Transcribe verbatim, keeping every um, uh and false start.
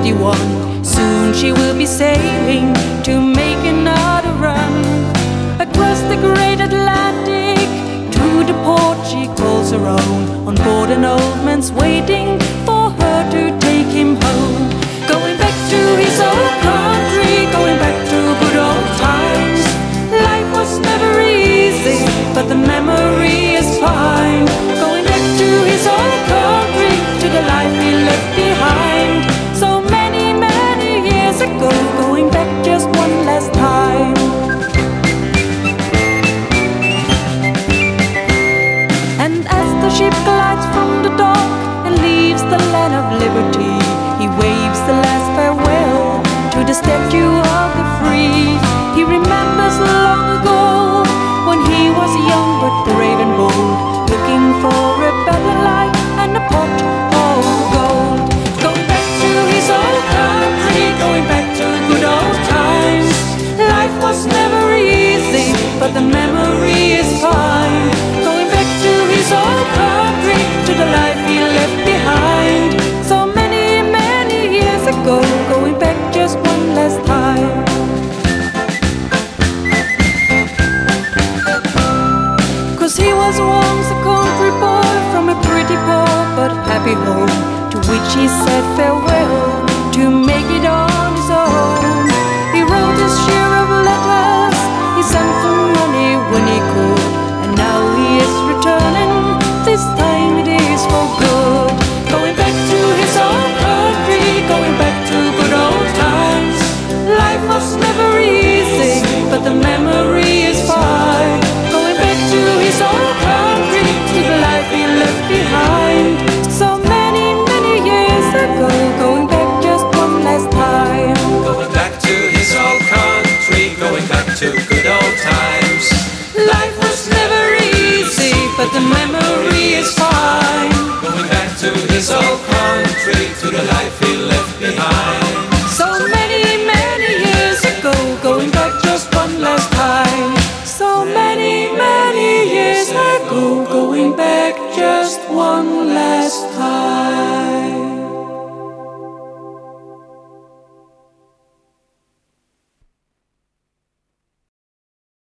twenty-one. Soon she will be sailing to make another run across the great Atlantic to the port she calls her own. On board an old man's waiting for her to take him home. Going back to his old country, going back to good old times. Life was never easy, but the memory is fine. Going back to his old country, to the life he left behind. So many, many years ago, going back just one last time. And as the ship glides from the dock and leaves the land of liberty, he waves the last farewell to the statue of the free. He remembers long ago when he was young but brave and bold, looking for a better life and a pot of gold. Going back to his old country, going back to good old times. Life was never easy, but the memory is fine. Going back to his old country, to the life he left behind. So many, many years ago, going back just one last time. Cause he was once a country boy from a pretty poor but happy home, to which he said farewell to make it on his own. He wrote his share of letters, he sent for money when he could, and now he is returning, this time it is for good. Going back to his old country, going back to good old times. Life was never easy, but the memory is fine. Going back to his old country, to the life he left behind. So many, many years ago, going back just one last time. Going back to his old country, going back to good old times. Life was never easy, but the memory is fine. Going back to his old country, to the life